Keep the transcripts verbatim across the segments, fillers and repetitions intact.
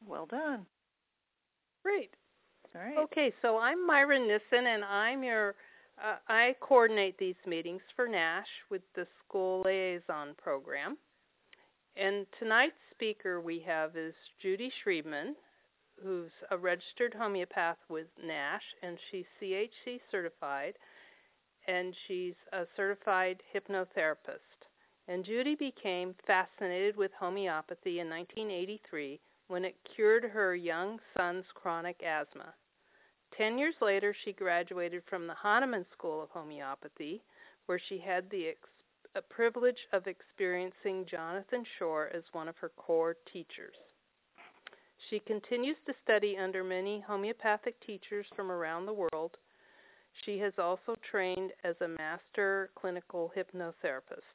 Well done. Great. All right. Okay, so I'm Myra Nissen, and I'm your, uh, I coordinate these meetings for NASH with the School Liaison Program. And tonight's speaker we have is Judy Schriebman, who's a registered homeopath with NASH, and she's C H C certified, and she's a certified hypnotherapist. And Judy became fascinated with homeopathy in nineteen eighty-three when it cured her young son's chronic asthma. Ten years later, she graduated from the Hahnemann School of Homeopathy, where she had the ex- privilege of experiencing Jonathan Shore as one of her core teachers. She continues to study under many homeopathic teachers from around the world. She has also trained as a master clinical hypnotherapist.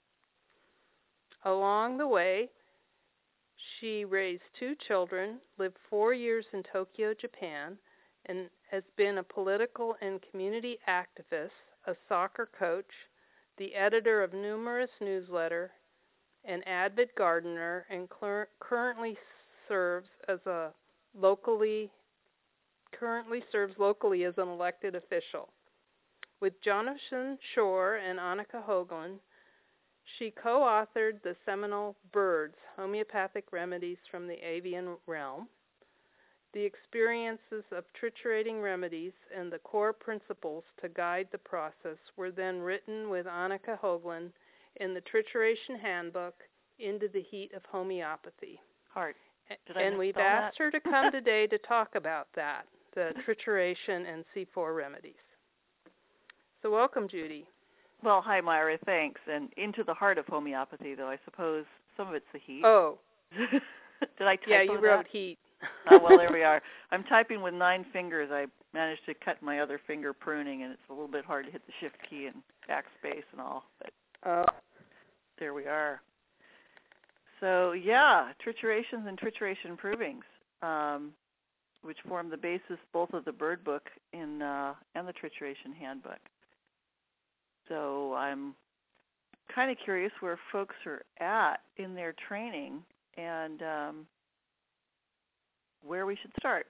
Along the way, she raised two children, lived four years in Tokyo, Japan, and has been a political and community activist, a soccer coach, the editor of numerous newsletters, an avid gardener, and cl- currently serves as a locally currently serves locally as an elected official. With Jonathan Shore and Annika Hoagland, she co-authored the seminal Birds, Homeopathic Remedies from the Avian Realm. The experiences of triturating remedies and the core principles to guide the process were then written with Annika Hoagland in the Trituration Handbook, Into the Heat of Homeopathy. Heart. Did I and we've asked that? her to come today to talk about that, the trituration and C four remedies. So welcome, Judy. Well, hi, Myra. Thanks. And into the heart of homeopathy, though, I suppose some of it's the heat. Oh. Did I type Yeah, you that? wrote heat. Oh, well, there we are. I'm typing with nine fingers. I managed to cut my other finger pruning, and it's a little bit hard to hit the shift key and backspace and all. But uh, there we are. So, yeah, triturations and trituration provings, um, which form the basis both of the Bird Book in, uh, and the Trituration Handbook. So I'm kind of curious where folks are at in their training and um, where we should start.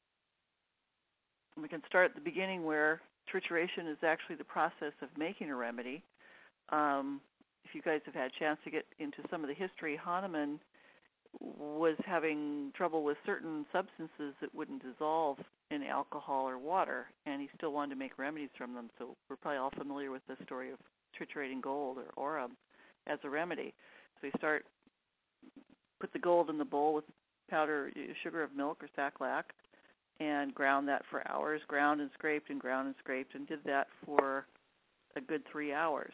And we can start at the beginning where trituration is actually the process of making a remedy. Um, if you guys have had a chance to get into some of the history, Hahnemann was having trouble with certain substances that wouldn't dissolve in alcohol or water, and he still wanted to make remedies from them. So we're probably all familiar with the story of triturating gold or aurum as a remedy. So you start, put the gold in the bowl with powder, sugar of milk or sack-lac, and ground that for hours, ground and scraped and ground and scraped, and did that for a good three hours.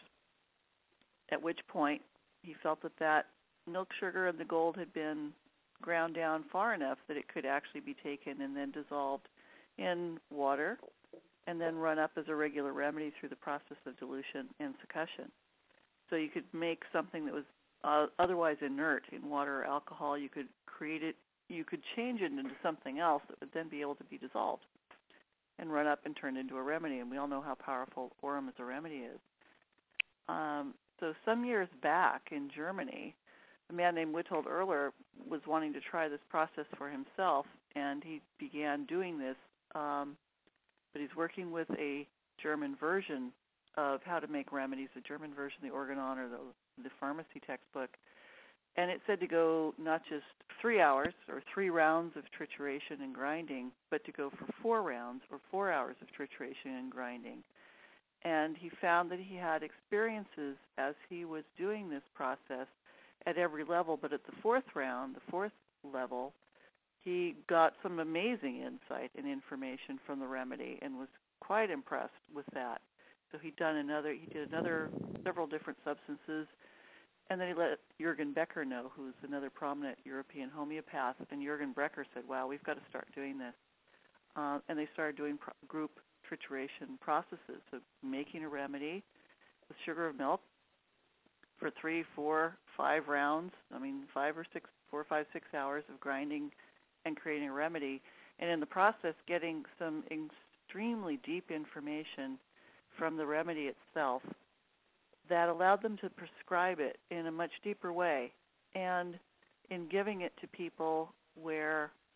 At which point he felt that that milk sugar and the gold had been ground down far enough that it could actually be taken and then dissolved in water and then run up as a regular remedy through the process of dilution and succussion. So you could make something that was uh, otherwise inert in water or alcohol. You could create it, you could change it into something else that would then be able to be dissolved and run up and turn into a remedy. And we all know how powerful aurum as a remedy is. Um, so some years back in Germany, a man named Witold Erler was wanting to try this process for himself, and he began doing this, um, but he's working with a German version of how to make remedies, the German version, the Organon or the, the pharmacy textbook, and it said to go not just three hours or three rounds of trituration and grinding, but to go for four rounds or four hours of trituration and grinding. And he found that he had experiences as he was doing this process at every level, but at the fourth round, the fourth level, he got some amazing insight and information from the remedy and was quite impressed with that. So he'd done another, he did another, several different substances, and then he let Jürgen Becker know, who's another prominent European homeopath, and Jürgen Becker said, wow, we've got to start doing this. Uh, and they started doing pro- group trituration processes, so making a remedy with sugar of milk for three, four, five rounds, I mean five or six, four, five, six hours of grinding and creating a remedy, and in the process getting some extremely deep information from the remedy itself that allowed them to prescribe it in a much deeper way, and in giving it to people where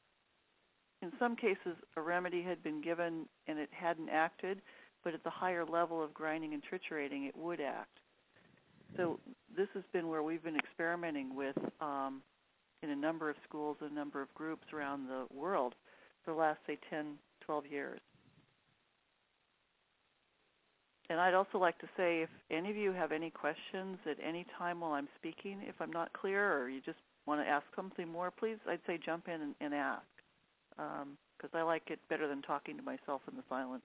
in some cases, a remedy had been given and it hadn't acted, but at the higher level of grinding and triturating, it would act. So this has been where we've been experimenting with um, in a number of schools, a number of groups around the world for the last, say, ten, twelve years. And I'd also like to say, if any of you have any questions at any time while I'm speaking, if I'm not clear or you just want to ask something more, please, I'd say jump in and, and ask, because um, I like it better than talking to myself in the silence.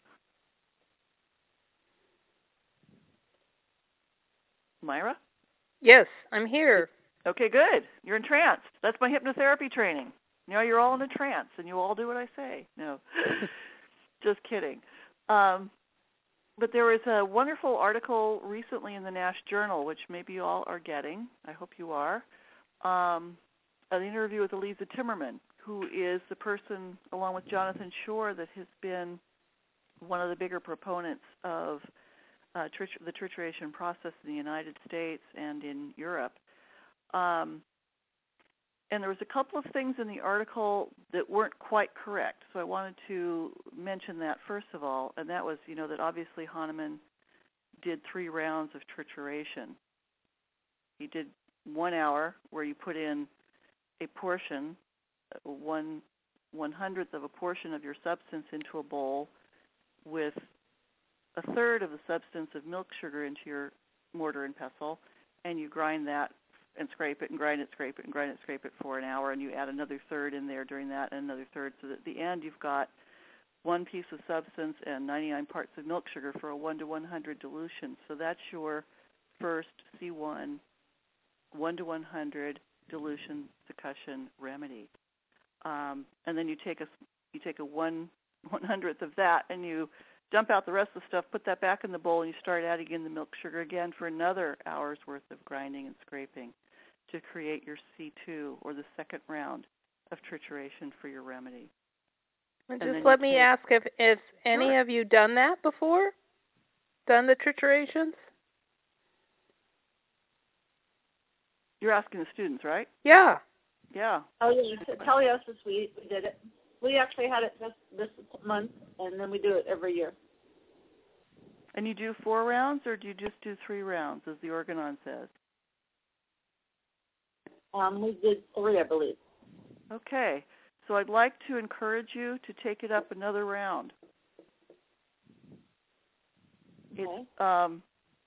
Myra? Yes, I'm here. Okay, good. You're entranced. That's my hypnotherapy training. You know, you're all in a trance, and you all do what I say. No, just kidding. Um, but there was a wonderful article recently in the Nash Journal, which maybe you all are getting. I hope you are. Um, an interview with Eliza Timmerman, who is the person, along with Jonathan Shore, that has been one of the bigger proponents of uh, trit- the trituration process in the United States and in Europe. Um, and there was a couple of things in the article that weren't quite correct, so I wanted to mention that first of all, and that was, you know, that obviously Hahnemann did three rounds of trituration. He did one hour where you put in a portion, one one hundredth of a portion of your substance into a bowl with a third of the substance of milk sugar into your mortar and pestle, and you grind that and scrape it and grind it, scrape it and grind it, scrape it for an hour, and you add another third in there during that and another third, so that at the end you've got one piece of substance and ninety-nine parts of milk sugar for a one to one hundred dilution. So that's your first C one, one to one hundred dilution succussion remedy. Um, and then you take a, you take a one one hundredth of that and you dump out the rest of the stuff, put that back in the bowl, and you start adding in the milk sugar again for another hour's worth of grinding and scraping to create your C two, or the second round of trituration for your remedy. And and just let me take, ask if, if any sure. of you done that before? Done the triturations? You're asking the students, right? Yeah. Yeah. Oh, yes. At Teleosis, we, we did it. We actually had it just this month, and then we do it every year. And you do four rounds, or do you just do three rounds, as the Organon says? Um, we did three, I believe. Okay. So I'd like to encourage you to take it up another round. Okay. It's, um,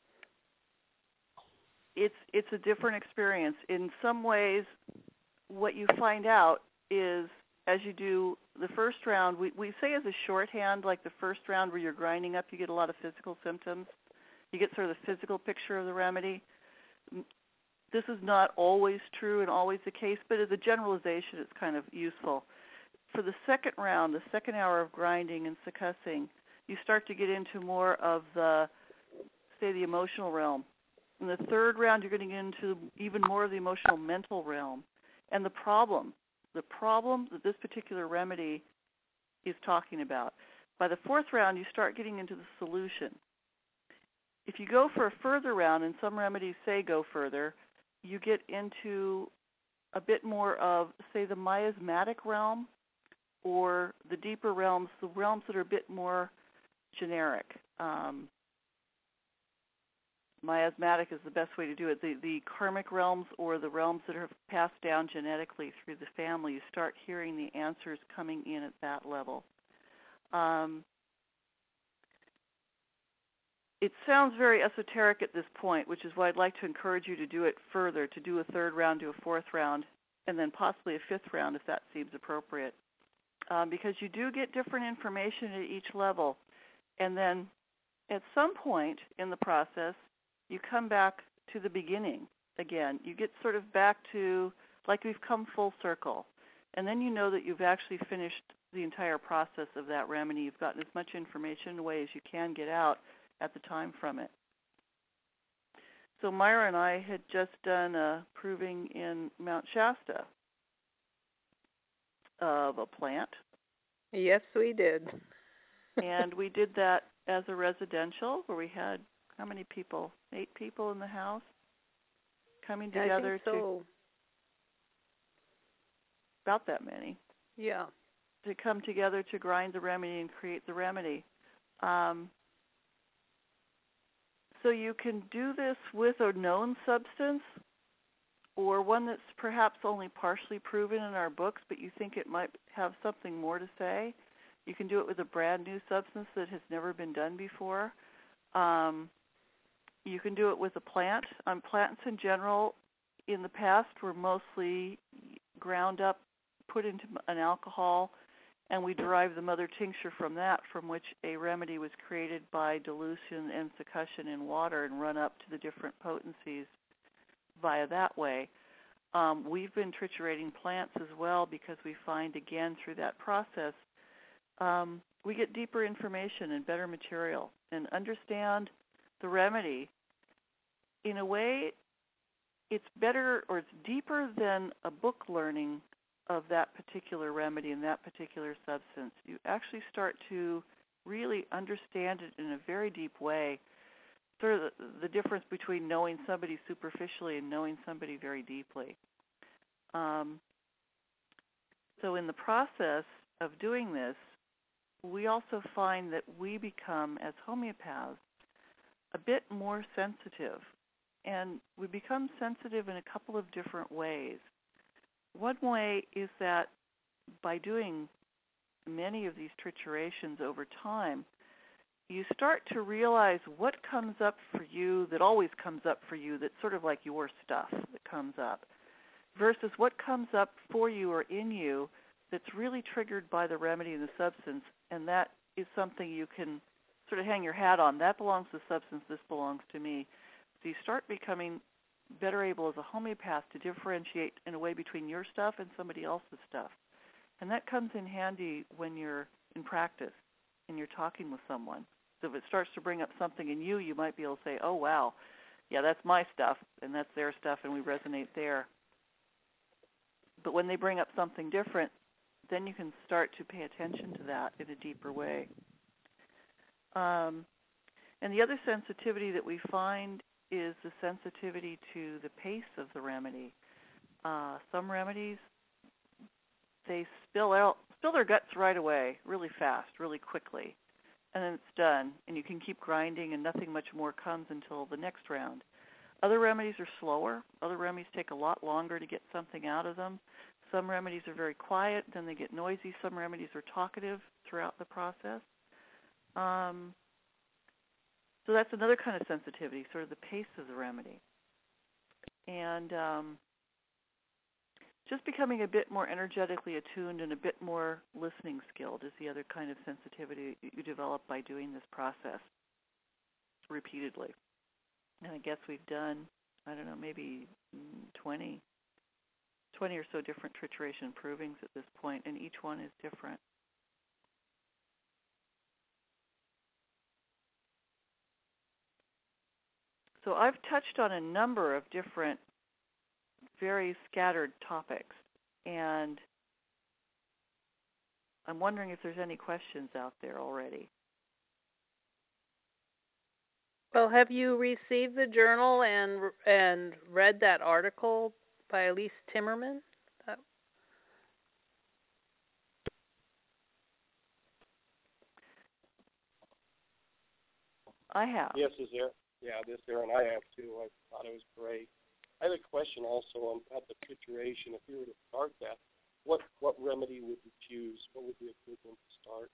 it's, it's a different experience. In some ways, what you find out is, as you do the first round, we, we say as a shorthand, like the first round where you're grinding up, you get a lot of physical symptoms. You get sort of the physical picture of the remedy. This is not always true and always the case, but as a generalization, it's kind of useful. For the second round, the second hour of grinding and succussing, you start to get into more of the, say, the emotional realm. In the third round, you're getting into even more of the emotional mental realm. And the problem, the problem that this particular remedy is talking about. By the fourth round, you start getting into the solution. If you go for a further round, and some remedies say go further, you get into a bit more of, say, the miasmatic realm, or the deeper realms, the realms that are a bit more generic. Um, miasmatic is the best way to do it. The, the karmic realms, or the realms that are passed down genetically through the family, you start hearing the answers coming in at that level. Um, it sounds very esoteric at this point, which is why I'd like to encourage you to do it further, to do a third round, do a fourth round, and then possibly a fifth round if that seems appropriate. Um, because you do get different information at each level. And then at some point in the process, you come back to the beginning again. You get sort of back to, like we've come full circle. And then you know that you've actually finished the entire process of that remedy. You've gotten as much information away as you can get out at the time from it. So Myra and I had just done a proving in Mount Shasta of a plant. Yes, we did. And we did that as a residential where we had, how many people? Eight people in the house coming together I think so. to, about that many. Yeah. to come together to grind the remedy and create the remedy. Um, so you can do this with a known substance or one that's perhaps only partially proven in our books, but you think it might have something more to say. You can do it with a brand new substance that has never been done before. Um, you can do it with a plant. Um, plants in general in the past were mostly ground up, put into an alcohol, and we derive the mother tincture from that, from which a remedy was created by dilution and succussion in water and run up to the different potencies via that way. Um, we've been triturating plants as well because we find, again, through that process, um, we get deeper information and better material and understand the remedy. In a way, it's better or it's deeper than a book learning of that particular remedy and that particular substance. You actually start to really understand it in a very deep way. Sort of the, the difference between knowing somebody superficially and knowing somebody very deeply. Um, so in the process of doing this, we also find that we become, as homeopaths, a bit more sensitive. And we become sensitive in a couple of different ways. One way is that by doing many of these triturations over time, you start to realize what comes up for you that always comes up for you, that's sort of like your stuff that comes up, versus what comes up for you or in you that's really triggered by the remedy and the substance, and that is something you can sort of hang your hat on. That belongs to the substance, this belongs to me. So you start becoming better able as a homeopath to differentiate in a way between your stuff and somebody else's stuff. And that comes in handy when you're in practice and you're talking with someone. So if it starts to bring up something in you, you might be able to say, oh, wow, yeah, that's my stuff, and that's their stuff, and we resonate there. But when they bring up something different, then you can start to pay attention to that in a deeper way. Um, and the other sensitivity that we find is the sensitivity to the pace of the remedy. Uh, some remedies, they spill out, spill their guts right away, really fast, really quickly, and then it's done, and you can keep grinding, and nothing much more comes until the next round. Other remedies are slower. Other remedies take a lot longer to get something out of them. Some remedies are very quiet, then they get noisy. Some remedies are talkative throughout the process. Um, So that's another kind of sensitivity, sort of the pace of the remedy. And um, just becoming a bit more energetically attuned and a bit more listening skilled is the other kind of sensitivity you develop by doing this process repeatedly. And I guess we've done, I don't know, maybe twenty, twenty or so different trituration provings at this point, and each one is different. So I've touched on a number of different, very scattered topics, and I'm wondering if there's any questions out there already. Well, have you received the journal and and read that article by Elise Timmerman? Uh, I have. Yes, is there? Yeah, this there, and I have too. I thought it was great. I have a question also on at the trituration. If you were to start that, what what remedy would you choose? What would be a good one to start?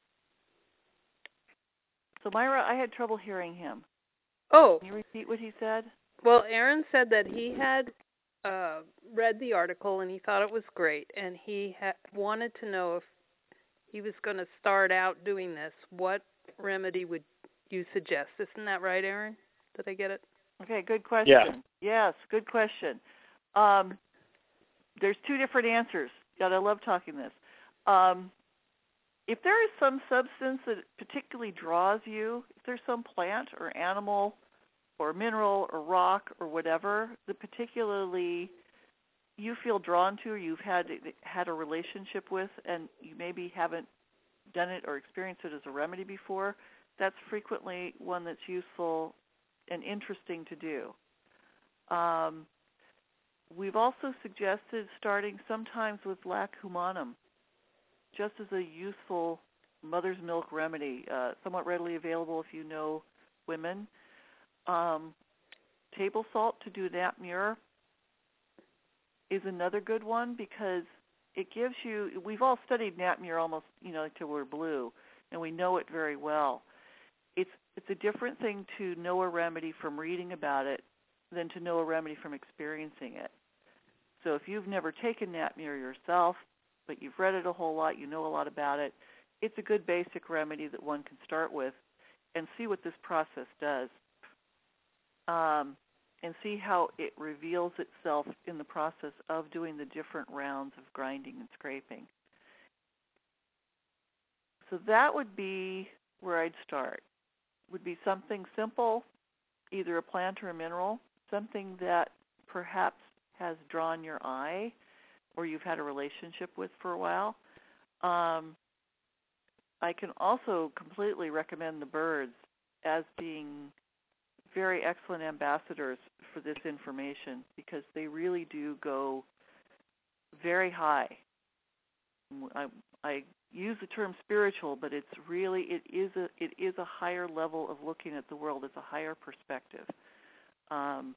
So Myra, I had trouble hearing him. oh, Can you repeat what he said? well, Aaron said that he had uh, read the article and he thought it was great, and he ha- wanted to know if he was going to start out doing this, what remedy would you suggest? Isn't that right, Aaron? Did I get it? Okay, good question. Yeah. Yes, good question. Um, there's two different answers. God, I love talking this. Um, if there is some substance that particularly draws you, if there's some plant or animal or mineral or rock or whatever that particularly you feel drawn to or you've had had a relationship with and you maybe haven't done it or experienced it as a remedy before, that's frequently one that's useful and interesting to do. Um, we've also suggested starting sometimes with lac humanum, just as a useful mother's milk remedy, uh, somewhat readily available if you know women. Um, table salt to do nap mirror is another good one because it gives you, we've all studied nap mirror almost, you know, until we're blue, and we know it very well. It's it's a different thing to know a remedy from reading about it than to know a remedy from experiencing it. So if you've never taken nap mirror yourself, but you've read it a whole lot, you know a lot about it, it's a good basic remedy that one can start with and see what this process does. Um, and see how it reveals itself in the process of doing the different rounds of grinding and scraping. So that would be where I'd start. Would be something simple, either a plant or a mineral, something that perhaps has drawn your eye or you've had a relationship with for a while. Um, I can also completely recommend the birds as being very excellent ambassadors for this information because they really do go very high. I, I use the term spiritual, but it's really it is a it is a higher level of looking at the world. It's a higher perspective. Um,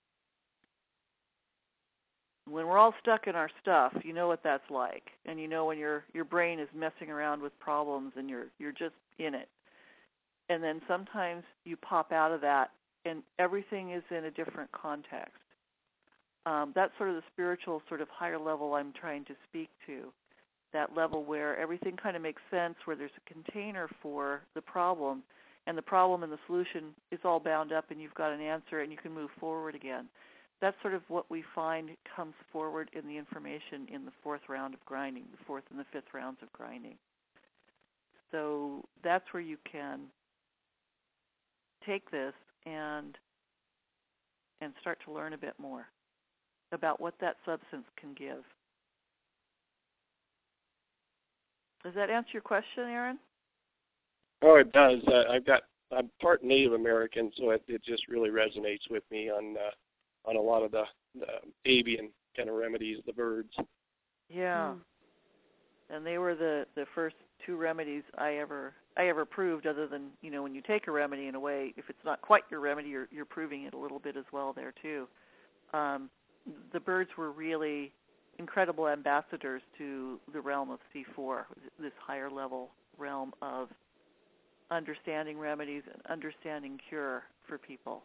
when we're all stuck in our stuff, you know what that's like, and you know when your your brain is messing around with problems and you're you're just in it, and then sometimes you pop out of that. And everything is in a different context. Um, that's sort of the spiritual, sort of higher level I'm trying to speak to, that level where everything kind of makes sense, where there's a container for the problem, and the problem and the solution is all bound up, and you've got an answer, and you can move forward again. That's sort of what we find comes forward in the information in the fourth round of grinding, the fourth and the fifth rounds of grinding. So that's where you can take this and and start to learn a bit more about what that substance can give. Does that answer your question, Aaron? Oh, it does. Uh, I've got I'm part Native American, so it, it just really resonates with me on uh, on a lot of the, the avian kind of remedies, the birds. Yeah, mm. And they were the, the first two remedies I ever I ever proved. Other than you know when you take a remedy in a way, if it's not quite your remedy, you're you're proving it a little bit as well there too. Um, the birds were really incredible ambassadors to the realm of C four, this higher level realm of understanding remedies and understanding cure for people.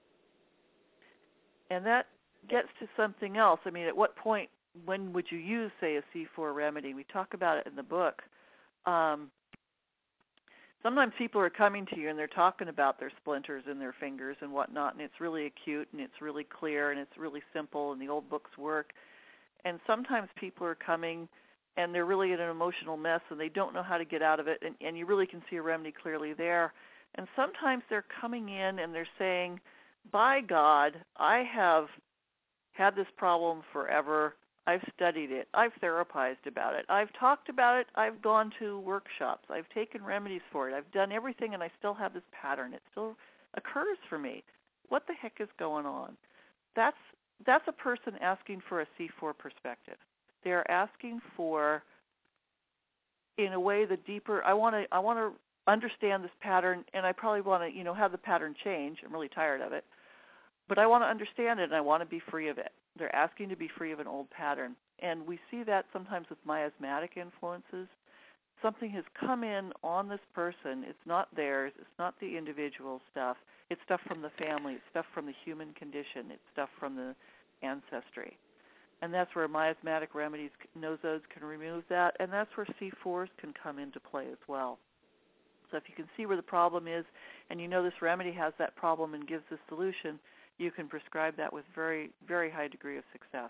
And that gets to something else. I mean, at what point, when would you use, say, a C four remedy? We talk about it in the book. Um, sometimes people are coming to you and they're talking about their splinters in their fingers and whatnot, and it's really acute and it's really clear and it's really simple and the old books work. And sometimes people are coming and they're really in an emotional mess and they don't know how to get out of it, and, and you really can see a remedy clearly there. And sometimes they're coming in and they're saying, by God, I have had this problem forever. I've studied it. I've therapized about it. I've talked about it. I've gone to workshops. I've taken remedies for it. I've done everything, and I still have this pattern. It still occurs for me. What the heck is going on? That's that's a person asking for a C four perspective. They're asking for, in a way, the deeper. I want to. I want to understand this pattern, and I probably want to, you know, have the pattern change. I'm really tired of it, but I want to understand it, and I want to be free of it. They're asking to be free of an old pattern, and we see that sometimes with miasmatic influences. Something has come in on this person. It's not theirs. It's not the individual stuff. It's stuff from the family. It's stuff from the human condition. It's stuff from the ancestry. And that's where miasmatic remedies, nosodes, can remove that, and that's where C fours can come into play as well. So if you can see where the problem is, and you know this remedy has that problem and gives the solution, you can prescribe that with very, very high degree of success.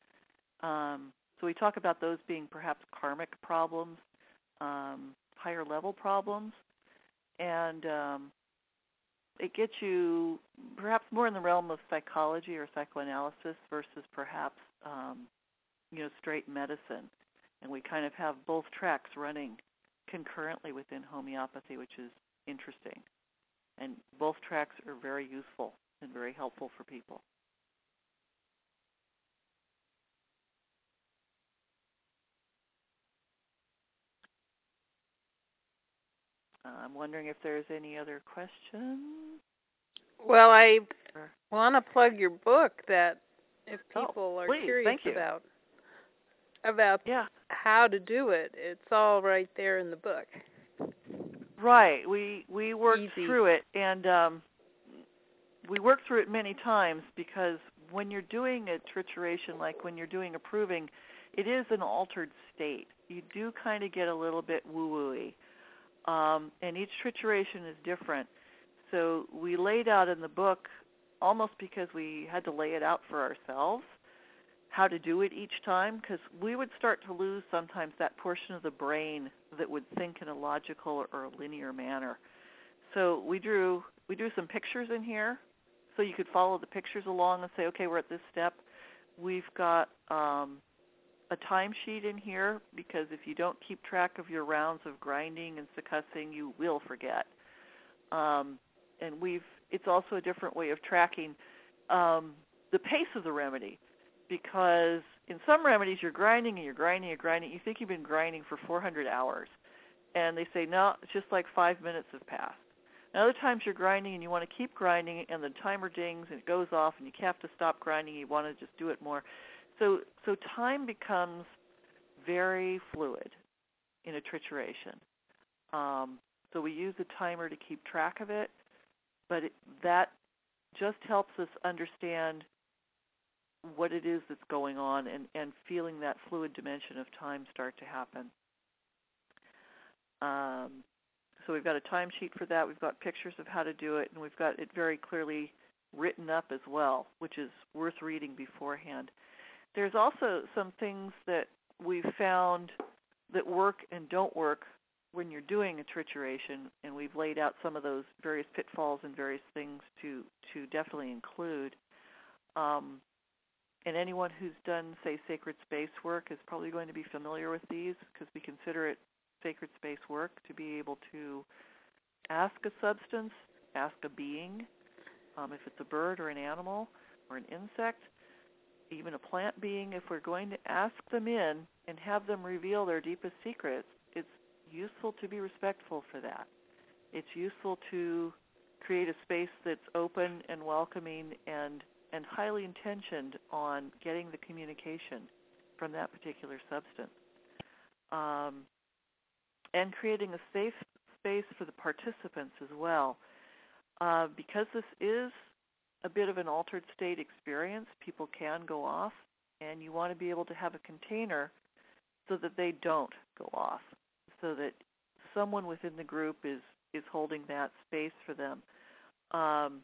Um, so we talk about those being perhaps karmic problems, um, higher level problems, and um, it gets you perhaps more in the realm of psychology or psychoanalysis versus perhaps um, you know straight medicine. And we kind of have both tracks running concurrently within homeopathy, which is interesting. And both tracks are very useful and very helpful for people. Uh, I'm wondering if there's any other questions. Well, I want to plug your book that if people oh, are please, curious thank you. about about yeah. how to do it, it's all right there in the book. Right. We we worked Easy. through it, and um, we worked through it many times because when you're doing a trituration, like when you're doing a proving, it is an altered state. You do kind of get a little bit woo-woo-y, um, and each trituration is different. So we laid out in the book, almost because we had to lay it out for ourselves, how to do it each time, because we would start to lose sometimes that portion of the brain that would think in a logical or a linear manner. So we drew we drew some pictures in here, so you could follow the pictures along and say, okay, we're at this step. We've got um, a timesheet in here, because if you don't keep track of your rounds of grinding and succussing, you will forget. Um, and we've it's also a different way of tracking um, the pace of the remedy, because in some remedies you're grinding and you're grinding and you're grinding. You think you've been grinding for four hundred hours, and they say, no, it's just like five minutes have passed. And other times you're grinding and you want to keep grinding, and the timer dings and it goes off, and you have to stop grinding. You want to just do it more. So, so time becomes very fluid in a trituration. Um, so we use a timer to keep track of it, but it, that just helps us understand what it is that's going on, and, and feeling that fluid dimension of time start to happen. Um, so we've got a timesheet for that. We've got pictures of how to do it, and we've got it very clearly written up as well, which is worth reading beforehand. There's also some things that we've found that work and don't work when you're doing a trituration, and we've laid out some of those various pitfalls and various things to, to definitely include. Um, and anyone who's done, say, sacred space work is probably going to be familiar with these, because we consider it sacred space work to be able to ask a substance, ask a being, um, if it's a bird or an animal or an insect, even a plant being, if we're going to ask them in and have them reveal their deepest secrets, it's useful to be respectful for that. It's useful to create a space that's open and welcoming and, and highly intentioned on getting the communication from that particular substance. Um, and creating a safe space for the participants as well. Uh, because this is a bit of an altered state experience, people can go off, and you want to be able to have a container so that they don't go off, so that someone within the group is, is holding that space for them. Um,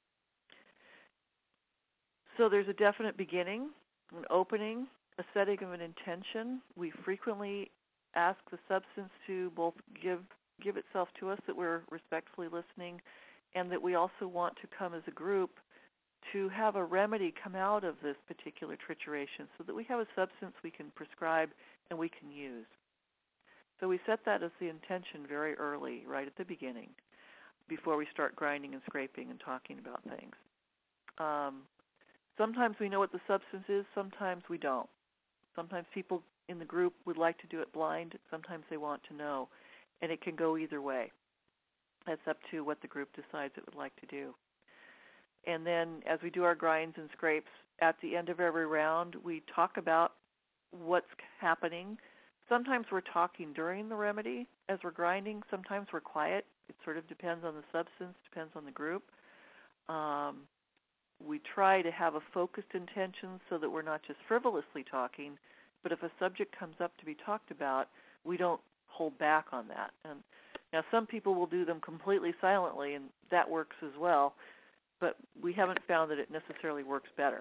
so there's a definite beginning, an opening, a setting of an intention. We frequently ask the substance to both give give itself to us, that we're respectfully listening, and that we also want to come as a group to have a remedy come out of this particular trituration, so that we have a substance we can prescribe and we can use. So we set that as the intention very early, right at the beginning, before we start grinding and scraping and talking about things. Um, sometimes we know what the substance is, sometimes we don't. Sometimes people in the group would like to do it blind, sometimes they want to know, and it can go either way. That's up to what the group decides it would like to do. And then as we do our grinds and scrapes, at the end of every round, we talk about what's happening. Sometimes we're talking during the remedy as we're grinding. Sometimes we're quiet. It sort of depends on the substance, depends on the group. Um, we try to have a focused intention so that we're not just frivolously talking, but if a subject comes up to be talked about, we don't hold back on that. And now some people will do them completely silently, and that works as well, but we haven't found that it necessarily works better.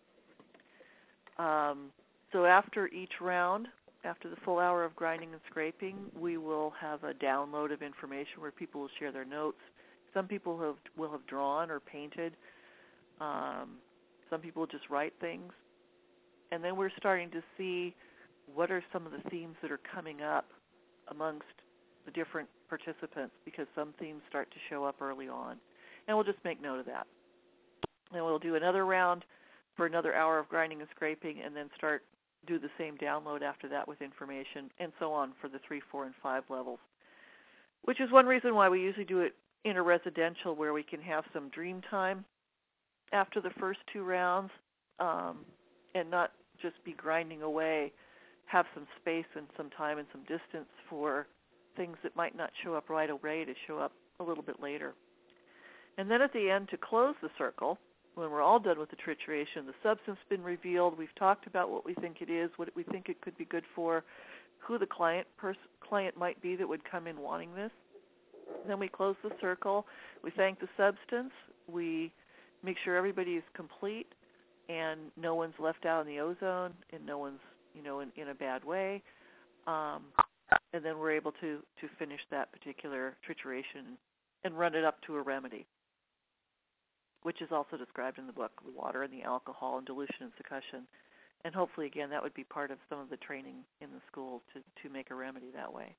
Um, so after each round, after the full hour of grinding and scraping, we will have a download of information where people will share their notes. Some people have, will have drawn or painted. Um, some people just write things. And then we're starting to see what are some of the themes that are coming up amongst the different participants, because some themes start to show up early on. And we'll just make note of that. And we'll do another round for another hour of grinding and scraping, and then start do the same download after that with information, and so on for the three, four, and five levels. which is one reason why we usually do it in a residential where we can have some dream time after the first two rounds, um, and not just be grinding away, have some space and some time and some distance for things that might not show up right away to show up a little bit later. And then at the end, to close the circle, when we're all done with the trituration, the substance has been revealed, we've talked about what we think it is, what we think it could be good for, who the client pers- client might be that would come in wanting this. Then we close the circle, we thank the substance, we make sure everybody is complete and no one's left out in the ozone and no one's, you know, in, in a bad way. Um, and then we're able to, to finish that particular trituration and run it up to a remedy, which is also described in the book, the water and the alcohol and dilution and succussion. And hopefully, again, that would be part of some of the training in the school to, to make a remedy that way.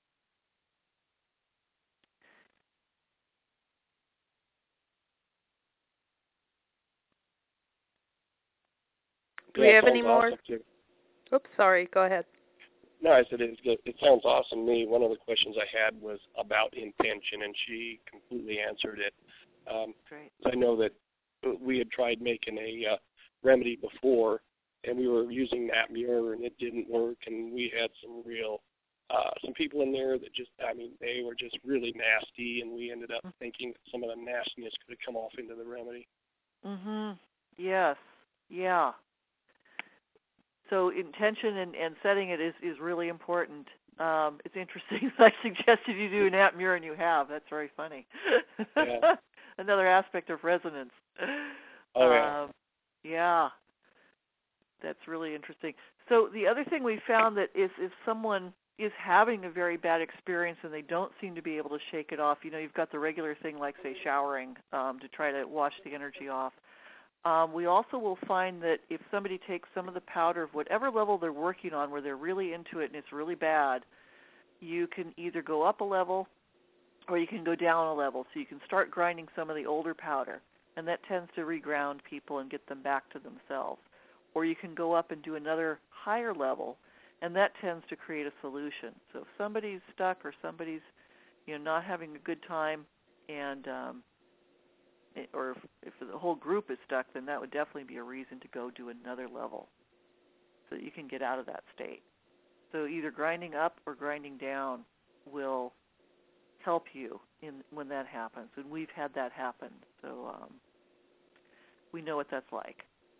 Do we have any more? Awesome. Oops, sorry. Go ahead. No, I said it, it sounds awesome to me. One of the questions I had was about intention, and she completely answered it. Um, Great. I know that we had tried making a uh, remedy before, and we were using that mirror, and it didn't work, and we had some real, uh, some people in there that just, I mean, they were just really nasty, and we ended up mm-hmm. thinking that some of the nastiness could have come off into the remedy. Mm-hmm. Yes. Yeah. So intention and, and setting it is, is really important. Um, it's interesting. I suggested you do an app mirror, and you have. That's very funny. Yeah. Another aspect of resonance. Oh, yeah. Um, yeah. That's really interesting. So the other thing we found that is if someone is having a very bad experience and they don't seem to be able to shake it off, you know, you've got the regular thing like, say, showering um, to try to wash the energy off. Um, we also will find that if somebody takes some of the powder of whatever level they're working on where they're really into it and it's really bad, you can either go up a level or you can go down a level. So you can start grinding some of the older powder, and that tends to reground people and get them back to themselves. Or you can go up and do another higher level, and that tends to create a solution. So if somebody's stuck or somebody's, you know, not having a good time, and um, or if, if the whole group is stuck, then that would definitely be a reason to go do another level so that you can get out of that state. So either grinding up or grinding down will help you in when that happens, and we've had that happen, so um, we know what that's like.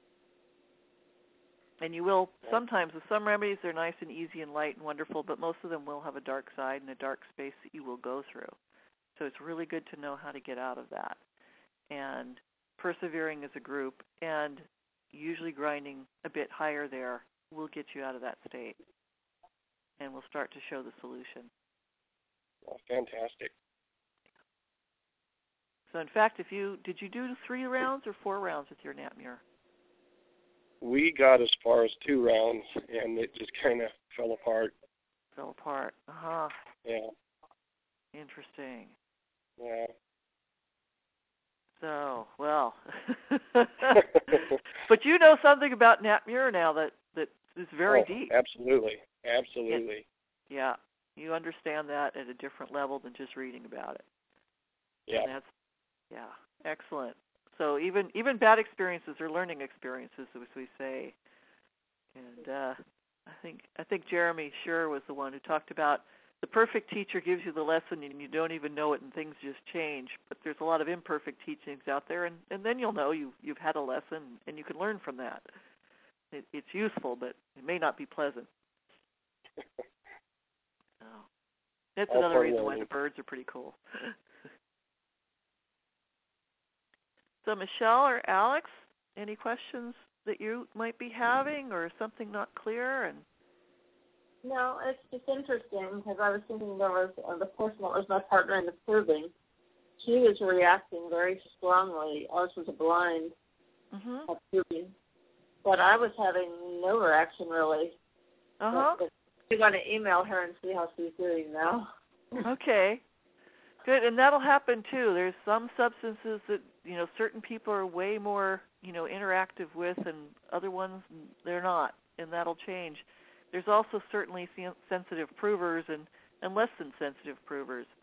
And you will, sometimes with some remedies, they're nice and easy and light and wonderful, but most of them will have a dark side and a dark space that you will go through. So it's really good to know how to get out of that. And persevering as a group and usually grinding a bit higher there will get you out of that state. And we'll start to show the solution. Well, fantastic. So in fact, if you, did you do three rounds or four rounds with your nap mirror? We got as far as two rounds, and it just kind of fell apart. Fell apart. Uh-huh. Yeah. Interesting. Yeah. So, well. But you know something about nap mirror now that, that is very oh, deep. Absolutely. Absolutely. It, yeah. You understand that at a different level than just reading about it. Yeah. And that's, yeah, excellent. So even even bad experiences are learning experiences, as we say. And uh, I think I think Jeremy Sure was the one who talked about the perfect teacher gives you the lesson and you don't even know it and things just change. But there's a lot of imperfect teachings out there, and, and then you'll know you, you've had a lesson and you can learn from that. It, it's useful, but it may not be pleasant. So that's All another reason learning. why the birds are pretty cool. So Michelle or Alex, any questions that you might be having or something not clear? And no, it's just interesting because I was thinking there was uh, the person that was my partner in the proving. She was reacting very strongly. Ours was a blind mm-hmm. proving, but I was having no reaction really. Uh-huh. We're going to email her and see how she's doing now. Okay. Good, and that'll happen too. There's some substances that, you know, certain people are way more, you know, interactive with, and other ones they're not, and that'll change. There's also certainly sensitive provers and, and less than sensitive provers.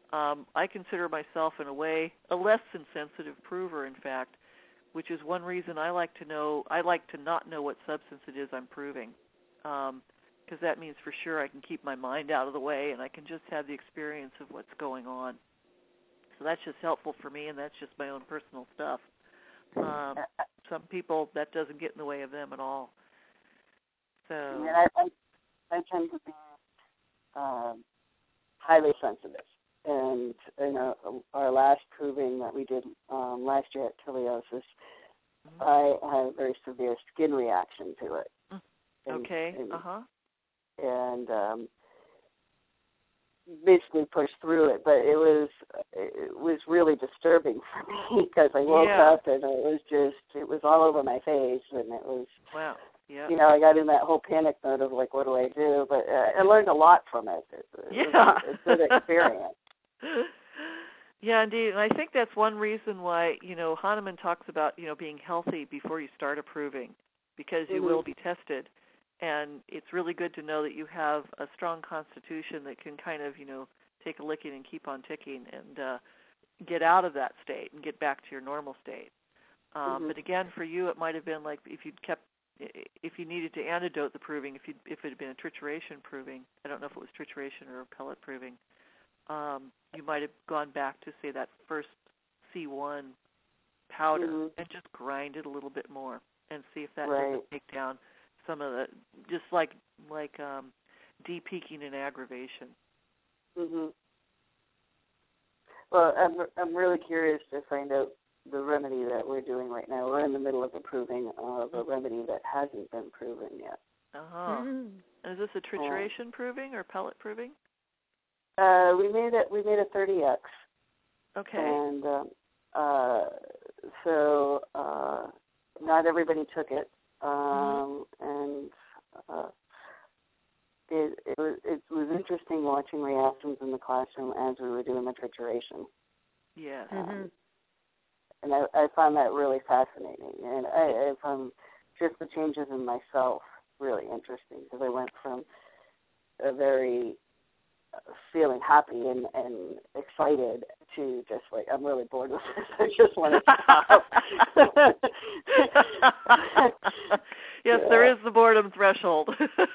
um, I consider myself, in a way, a less than sensitive prover, in fact, which is one reason I like to know, I like to not know what substance it is I'm proving, because um, that means for sure I can keep my mind out of the way and I can just have the experience of what's going on. So that's just helpful for me, and that's just my own personal stuff. Um, some people, that doesn't get in the way of them at all. So and I, I, I tend to be um, highly sensitive. And you know, our last proving that we did um, last year at Teleosis, mm-hmm. I had a very severe skin reaction to it. And, okay. And, uh-huh. And um, basically pushed through it, but it was it was really disturbing for me because I woke yeah. up and it was just it was all over my face, and it was wow. Yeah. You know, I got in that whole panic mode of like, what do I do? But uh, I learned a lot from it. It, it yeah. was a good experience. Yeah, indeed. And I think that's one reason why, you know, Hahnemann talks about, you know, being healthy before you start approving, because you mm-hmm. will be tested. And it's really good to know that you have a strong constitution that can kind of, you know, take a licking and keep on ticking and uh, get out of that state and get back to your normal state. Um, mm-hmm. But again, for you, it might have been like if you'd kept, if you needed to antidote the proving, if you if it had been a trituration proving, I don't know if it was trituration or pellet proving, um, you might have gone back to, say, that first C one powder mm-hmm. and just grind it a little bit more and see if that right. doesn't take down some of the, just like like um, de-peaking and aggravation. Mm-hmm. Well, I'm I'm really curious to find out the remedy that we're doing right now. We're in the middle of approving of a remedy that hasn't been proven yet. Uh-huh. Mm-hmm. Is this a trituration uh, proving or pellet proving? Uh, we made it. We made a thirty X. Okay. And um, uh, so uh, not everybody took it, um, mm-hmm. and uh, it, it was it was interesting watching reactions in the classroom as we were doing the trituration. Yeah. Um, mm-hmm. And I, I found that really fascinating, and I, I found just the changes in myself really interesting, because I went from a very uh, feeling happy and, and excited to just like, I'm really bored with this. I just want to stop. Yes, yeah. There is the boredom threshold.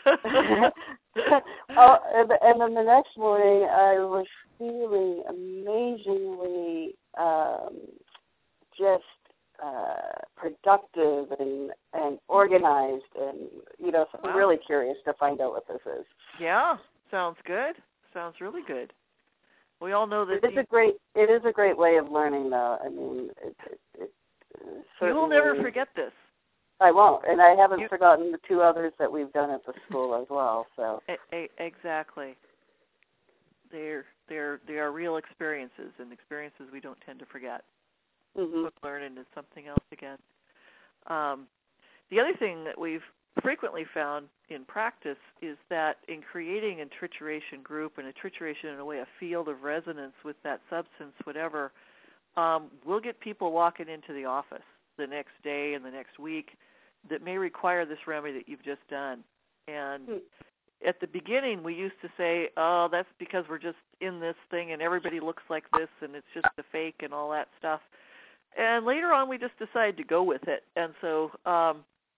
Oh, and, and then the next morning, I was feeling amazingly um, just uh, productive and, and organized, and you know, so wow. I'm really curious to find out what this is. Yeah, sounds good. Sounds really good. We all know that it is you, a great. It is a great way of learning, though. I mean, it, it, it, you will never forget this. I won't, and I haven't you, forgotten the two others that we've done at the school as well. So a, a, exactly, they're they're they are real experiences, and experiences we don't tend to forget. Mm-hmm. Book learning is something else again. Um, the other thing that we've frequently found in practice is that in creating a trituration group, and a trituration in a way, a field of resonance with that substance, whatever, um, we'll get people walking into the office the next day and the next week that may require this remedy that you've just done. And mm-hmm. at the beginning, we used to say, oh, that's because we're just in this thing and everybody looks like this and it's just a fake and all that stuff. And later on, we just decided to go with it. And so um,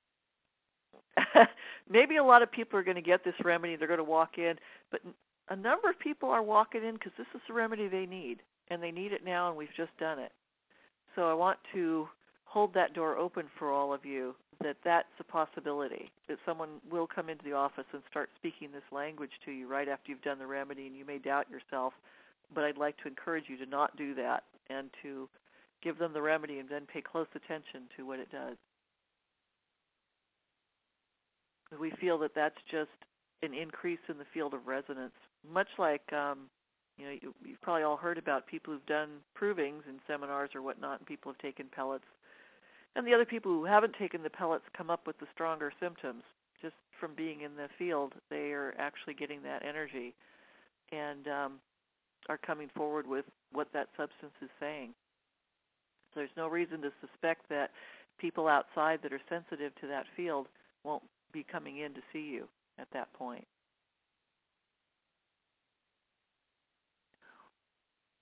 maybe a lot of people are going to get this remedy. They're going to walk in. But a number of people are walking in because this is the remedy they need. And they need it now, and we've just done it. So I want to hold that door open for all of you, that that's a possibility, that someone will come into the office and start speaking this language to you right after you've done the remedy, and you may doubt yourself. But I'd like to encourage you to not do that and to give them the remedy and then pay close attention to what it does. We feel that that's just an increase in the field of resonance, much like, um, you know, you, you've probably all heard about people who've done provings in seminars or whatnot, and people have taken pellets. And the other people who haven't taken the pellets come up with the stronger symptoms. Just from being in the field, they are actually getting that energy and um, are coming forward with what that substance is saying. There's no reason to suspect that people outside that are sensitive to that field won't be coming in to see you at that point.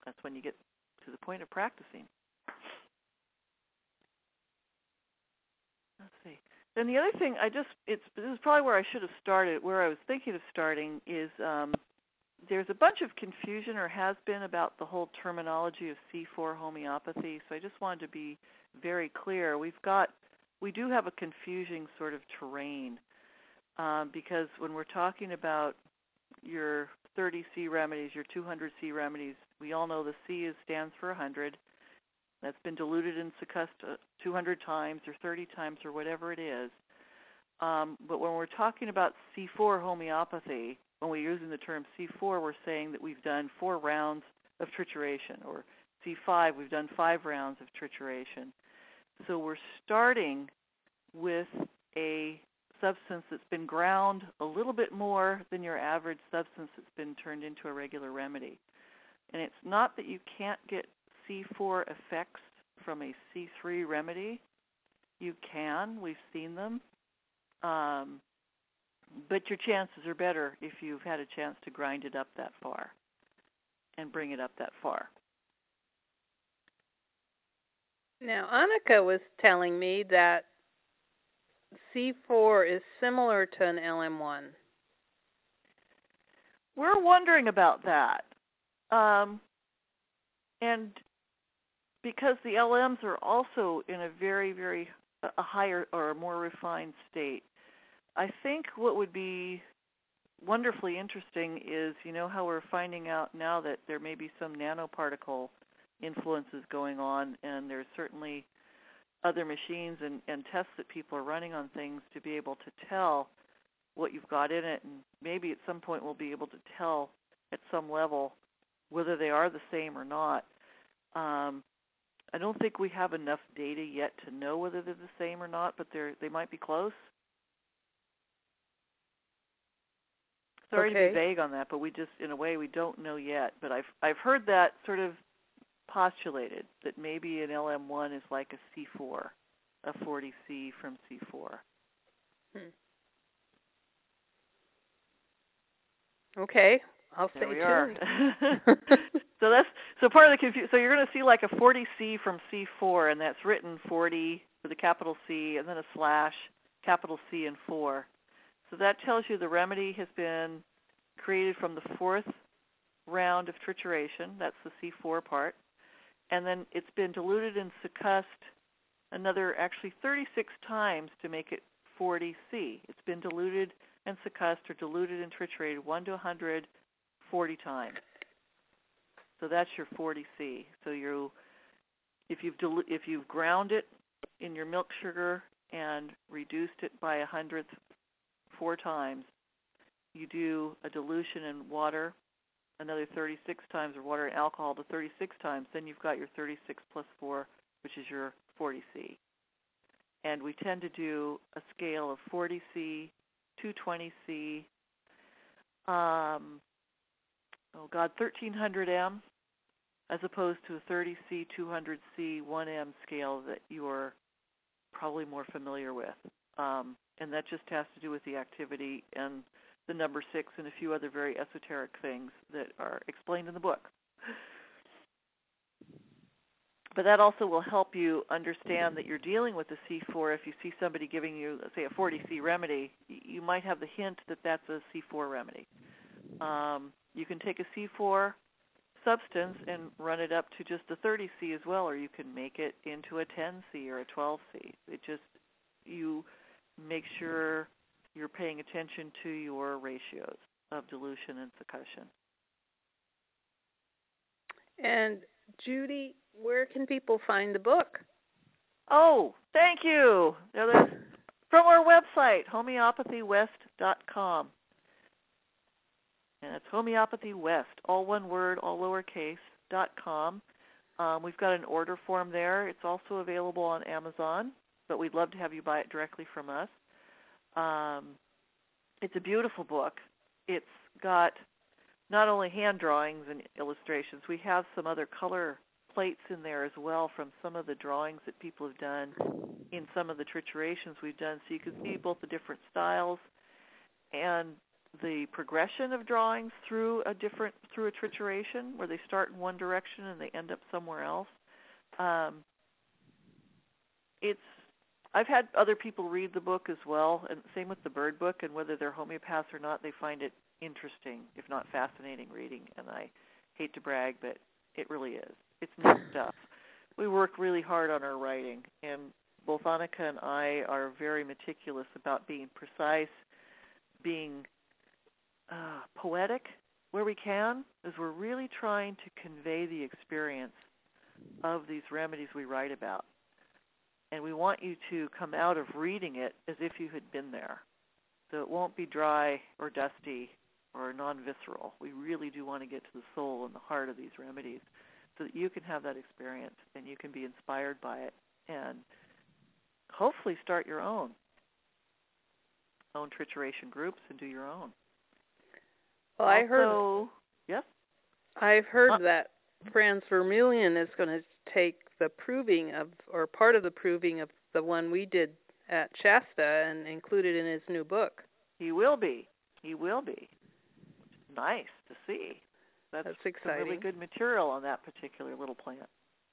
That's when you get to the point of practicing. Let's see. Then the other thing, I just, it's, this is probably where I should have started, where I was thinking of starting is um, there's a bunch of confusion, or has been, about the whole terminology of C four homeopathy. So I just wanted to be very clear. We've got, we do have a confusing sort of terrain um, because when we're talking about your thirty C remedies, your two hundred C remedies, we all know the C is, stands for one hundred. That's been diluted and succussed two hundred times or thirty times or whatever it is. Um, but when we're talking about C four homeopathy, when we're using the term C four, we're saying that we've done four rounds of trituration, or C five, we've done five rounds of trituration. So we're starting with a substance that's been ground a little bit more than your average substance that's been turned into a regular remedy. And it's not that you can't get C four effects from a C three remedy. You can. We've seen them. Um, but your chances are better if you've had a chance to grind it up that far and bring it up that far. Now, Annika was telling me that C four is similar to an L M one. We're wondering about that. Um, and because the L Ms are also in a very, very a higher or a more refined state, I think what would be wonderfully interesting is, you know, how we're finding out now that there may be some nanoparticle influences going on, and there's certainly other machines and, and tests that people are running on things to be able to tell what you've got in it, and maybe at some point we'll be able to tell at some level whether they are the same or not. Um, I don't think we have enough data yet to know whether they're the same or not, but they're they might be close. Sorry okay. to be vague on that, but we just, in a way, we don't know yet. But I've I've heard that sort of postulated, that maybe an L M one is like a C four, a forty C from C four. Hmm. Okay, I'll there stay we tuned. Are. so that's so part of the confusion. So you're going to see like a forty C from C four, and that's written forty with a capital C and then a slash, capital C and four. So that tells you the remedy has been created from the fourth round of trituration. That's the C four part. And then it's been diluted and succussed another actually thirty-six times to make it forty C. It's been diluted and succussed or diluted and triturated one to one hundred forty times. So that's your forty C. So you, if you've dilu- if you've ground it in your milk sugar and reduced it by a hundredth four times, you do a dilution in water another thirty-six times, or water and alcohol to thirty-six times, then you've got your thirty-six plus four, which is your forty C. And we tend to do a scale of forty C, two hundred twenty C, um, oh God, thirteen hundred M, as opposed to a thirty C, two hundred C, one M scale that you're probably more familiar with. Um, and that just has to do with the activity and the number six and a few other very esoteric things that are explained in the book. But that also will help you understand that you're dealing with the C four. If you see somebody giving you, let's say, a forty C remedy, you might have the hint that that's a C four remedy. Um, you can take a C four substance and run it up to just a thirty C as well, or you can make it into a ten C or a twelve C. It just, you make sure you're paying attention to your ratios of dilution and succussion. And Judy, where can people find the book? Oh, thank you. From our website, homeopathy west dot com. And it's Homeopathy West, all one word, all lowercase, dot com. Um, we've got an order form there. It's also available on Amazon, but we'd love to have you buy it directly from us. Um, it's a beautiful book. It's got not only hand drawings and illustrations, we have some other color plates in there as well from some of the drawings that people have done in some of the triturations we've done, so you can see both the different styles and the progression of drawings through a different through a trituration where they start in one direction and they end up somewhere else. Um, it's I've had other people read the book as well, and same with the Bird Book, and whether they're homeopaths or not, they find it interesting, if not fascinating reading. And I hate to brag, but it really is. It's neat stuff. We work really hard on our writing, and both Annika and I are very meticulous about being precise, being uh, poetic where we can, as we're really trying to convey the experience of these remedies we write about. And we want you to come out of reading it as if you had been there. So it won't be dry or dusty or non-visceral. We really do want to get to the soul and the heart of these remedies so that you can have that experience and you can be inspired by it and hopefully start your own, own trituration groups and do your own. Well, also, I heard, yes? I've heard uh, that Franz Vermeulen is going to take the proving of, or part of the proving of the one we did at Shasta and include it in his new book. He will be. He will be. Nice to see. That's, That's exciting. Some really good material on that particular little plant.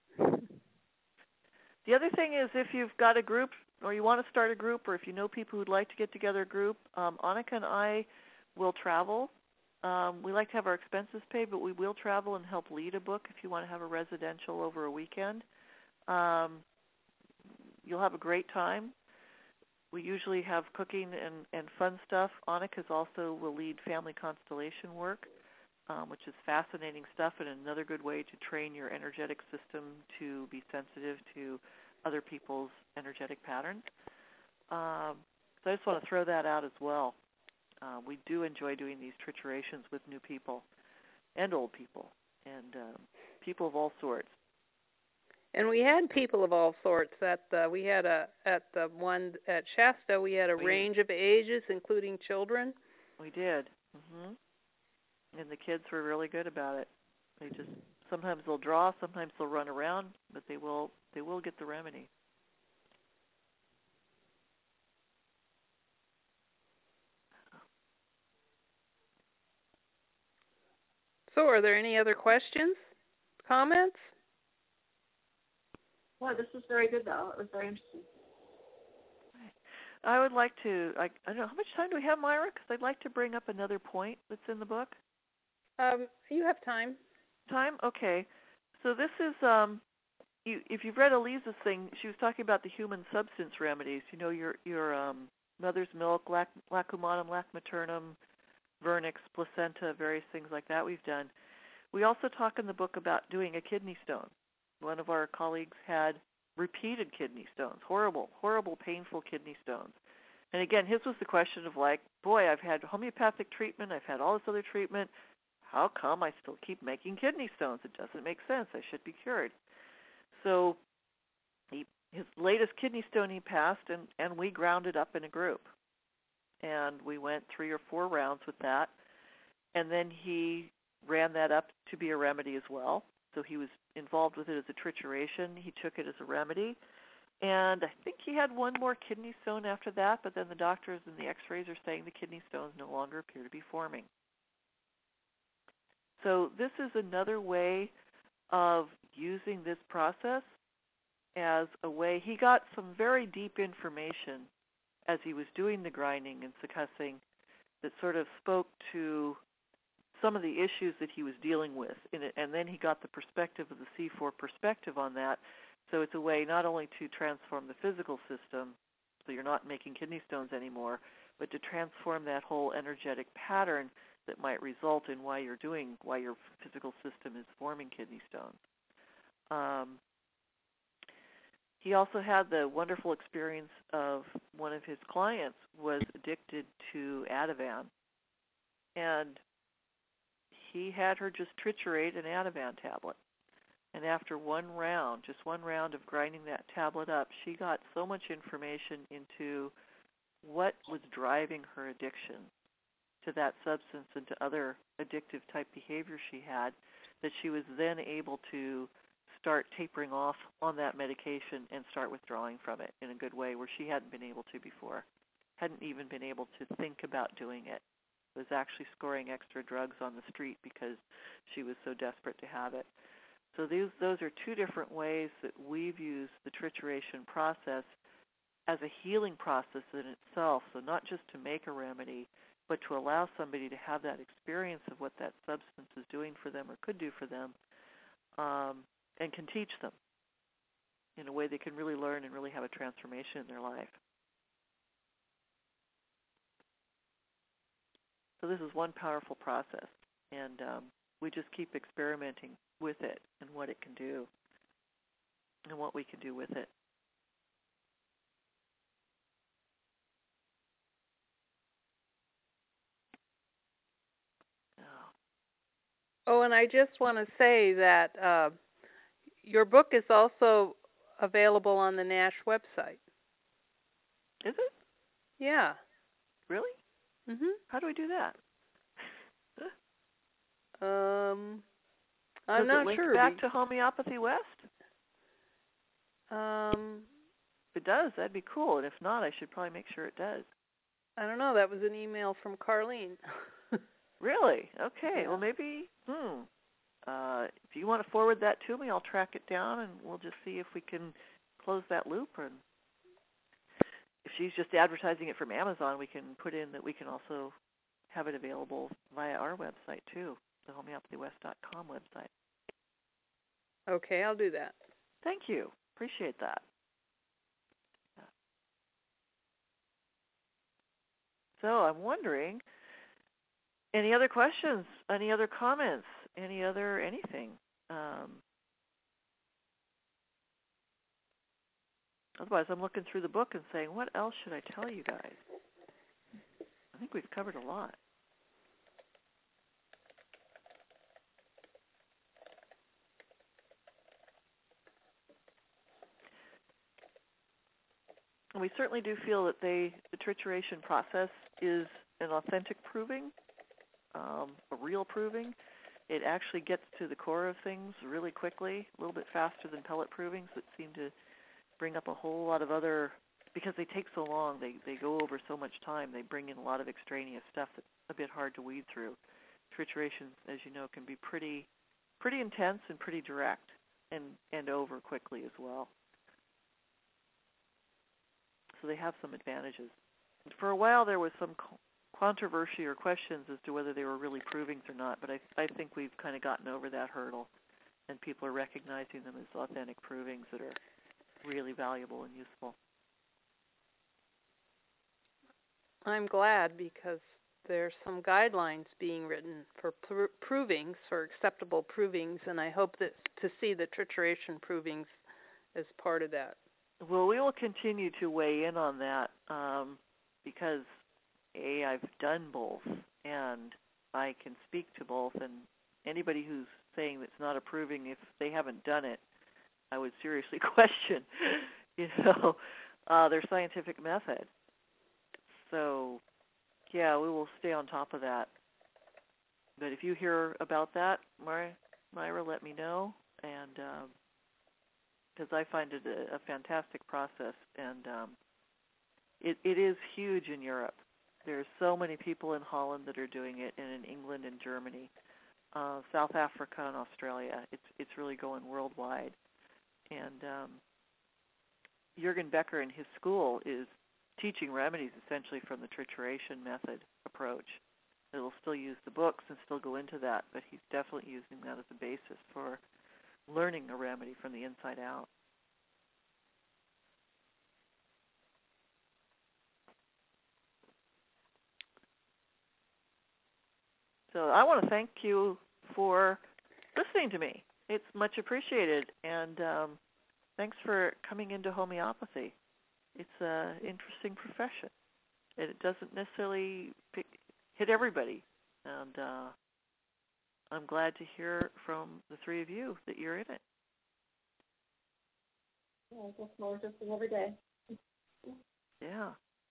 The other thing is if you've got a group or you want to start a group or if you know people who'd like to get together a group, um, Annika and I will travel. Um, we like to have our expenses paid, but we will travel and help lead a book if you want to have a residential over a weekend. Um, you'll have a great time. We usually have cooking and, and fun stuff. Annika's also will lead family constellation work, um, which is fascinating stuff and another good way to train your energetic system to be sensitive to other people's energetic patterns. Um, so I just want to throw that out as well. Uh, we do enjoy doing these triturations with new people and old people and um, people of all sorts. And we had people of all sorts. At the, we had a at the one at Shasta. We had a we, range of ages, including children. We did, mm-hmm. And the kids were really good about it. They just sometimes they'll draw, sometimes they'll run around, but they will they will get the remedy. So are there any other questions, comments? Well, this was very good, though. It was very interesting. I would like to, I, I don't know, how much time do we have, Myra? Because I'd like to bring up another point that's in the book. Um, you have time. Time? Okay. So this is, um, you, if you've read Elisa's thing, she was talking about the human substance remedies. You know, your your um, mother's milk, lac, lacumanum, lac maternum, vernix, placenta, various things like that we've done. We also talk in the book about doing a kidney stone. One of our colleagues had repeated kidney stones, horrible, horrible, painful kidney stones. And again, his was the question of like, boy, I've had homeopathic treatment, I've had all this other treatment. How come I still keep making kidney stones? It doesn't make sense. I should be cured. So he, his latest kidney stone he passed, and, and we ground it up in a group. And we went three or four rounds with that. And then he ran that up to be a remedy as well. So he was involved with it as a trituration. He took it as a remedy. And I think he had one more kidney stone after that, but then the doctors and the x-rays are saying the kidney stones no longer appear to be forming. So this is another way of using this process as a way. He got some very deep information as he was doing the grinding and succussing that sort of spoke to some of the issues that he was dealing with. In it, and then he got the perspective of the C four perspective on that. So it's a way not only to transform the physical system, so you're not making kidney stones anymore, but to transform that whole energetic pattern that might result in why you're doing, why your physical system is forming kidney stones. Um, he also had the wonderful experience of one of his clients was addicted to Ativan. And he had her just triturate an Ativan tablet. And after one round, just one round of grinding that tablet up, she got so much information into what was driving her addiction to that substance and to other addictive type behavior she had, that she was then able to start tapering off on that medication and start withdrawing from it in a good way where she hadn't been able to before, hadn't even been able to think about doing it. was actually scoring extra drugs on the street because she was so desperate to have it. So these, those are two different ways that we've used the trituration process as a healing process in itself. So not just to make a remedy, but to allow somebody to have that experience of what that substance is doing for them or could do for them, um, and can teach them in a way they can really learn and really have a transformation in their life. So this is one powerful process, and um, we just keep experimenting with it and what it can do and what we can do with it. Oh, and I just want to say that uh, your book is also available on the NASH website. Is it? Yeah. Really? Mhm. How do we do that? Um, I'm Does not it link sure. back to Homeopathy West? Um, if it does, that'd be cool. And if not, I should probably make sure it does. I don't know. That was an email from Carlene. Really? Okay. Yeah. Well, maybe. Hmm. Uh, if you want to forward that to me, I'll track it down, and we'll just see if we can close that loop. And if she's just advertising it from Amazon, we can put in that we can also have it available via our website too, the homeopathy west dot com website. Okay, I'll do that. Thank you. Appreciate that. So I'm wondering, any other questions? Any other comments? Any other anything? Um, otherwise, I'm looking through the book and saying, what else should I tell you guys? I think we've covered a lot. And we certainly do feel that they, the trituration process is an authentic proving, um, a real proving. It actually gets to the core of things really quickly, a little bit faster than pellet provings that seem to bring up a whole lot of other, because they take so long, they, they go over so much time, they bring in a lot of extraneous stuff that's a bit hard to weed through. Trituration, as you know, can be pretty pretty intense and pretty direct and, and over quickly as well. So they have some advantages. For a while there was some controversy or questions as to whether they were really provings or not, but I, I think we've kind of gotten over that hurdle, and people are recognizing them as authentic provings that are really valuable and useful. I'm glad, because there's some guidelines being written for pr- provings, for acceptable provings, and I hope that to see the trituration provings as part of that. Well, we will continue to weigh in on that um, because, A, I've done both, and I can speak to both, and anybody who's saying it's not approving, if they haven't done it, I would seriously question, you know, uh, their scientific method. So, yeah, we will stay on top of that. But if you hear about that, Myra, Myra let me know, and um, because I find it a, a fantastic process, and um, it, it is huge in Europe. There's so many people in Holland that are doing it, and in England and Germany, uh, South Africa and Australia. It's it's really going worldwide. And um, Jürgen Becker in his school is teaching remedies essentially from the trituration method approach. It'll still use the books and still go into that, but he's definitely using that as a basis for learning a remedy from the inside out. So I want to thank you for listening to me. It's much appreciated, and um, thanks for coming into homeopathy. It's an interesting profession, and it doesn't necessarily pick, hit everybody, and uh, I'm glad to hear from the three of you that you're in it. Yeah, I guess more interesting every day. Yeah.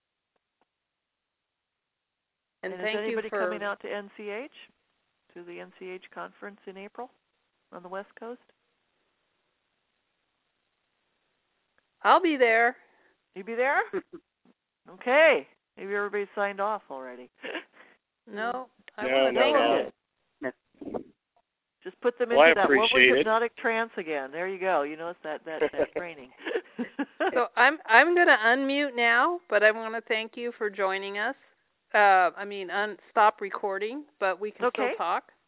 And, and thank is anybody you for coming out to N C H, to the N C H conference in April on the West Coast? I'll be there. You be there? Okay. Maybe everybody's signed off already. No, I No, want to no, thank no. you. Just put them Well, I into that. What was appreciate it. hypnotic trance again? There you go. You know, it's that that, that training. So I'm I'm going to unmute now, but I want to thank you for joining us. Uh, I mean, un- stop recording, but we can Okay. still talk.